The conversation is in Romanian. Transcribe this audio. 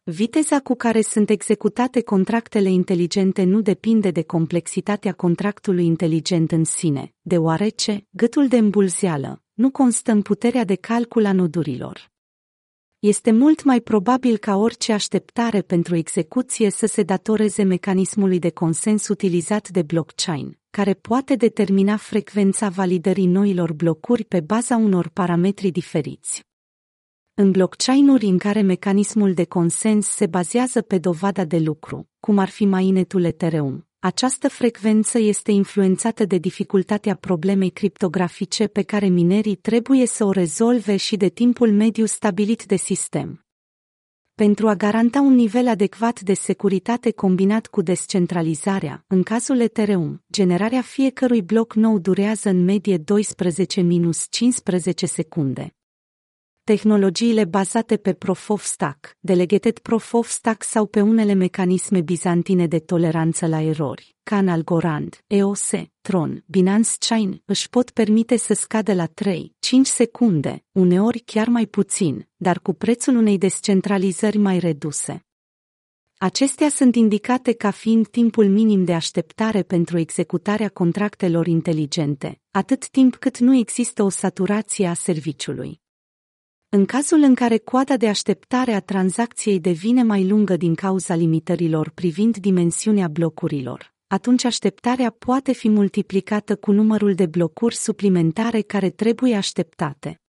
Viteza cu care sunt executate contractele inteligente nu depinde de complexitatea contractului inteligent în sine, deoarece gâtul de îmbulzeală nu constă în puterea de calcul a nodurilor. Este mult mai probabil ca orice așteptare pentru execuție să se datoreze mecanismului de consens utilizat de blockchain, care poate determina frecvența validării noilor blocuri pe baza unor parametri diferiți. În blockchain-uri în care mecanismul de consens se bazează pe dovada de lucru, cum ar fi mainnetul Ethereum, această frecvență este influențată de dificultatea problemei criptografice pe care minerii trebuie să o rezolve și de timpul mediu stabilit de sistem. Pentru a garanta un nivel adecvat de securitate combinat cu descentralizarea, în cazul Ethereum, generarea fiecărui bloc nou durează în medie 12-15 secunde. Tehnologiile bazate pe Proof of Stake, Delegated Proof of Stake sau pe unele mecanisme bizantine de toleranță la erori, ca în Algorand, EOS, Tron, Binance Chain, își pot permite să scadă la 3-5 secunde, uneori chiar mai puțin, dar cu prețul unei descentralizări mai reduse. Acestea sunt indicate ca fiind timpul minim de așteptare pentru executarea contractelor inteligente, atât timp cât nu există o saturație a serviciului. În cazul în care coada de așteptare a tranzacției devine mai lungă din cauza limitărilor privind dimensiunea blocurilor, atunci așteptarea poate fi multiplicată cu numărul de blocuri suplimentare care trebuie așteptate.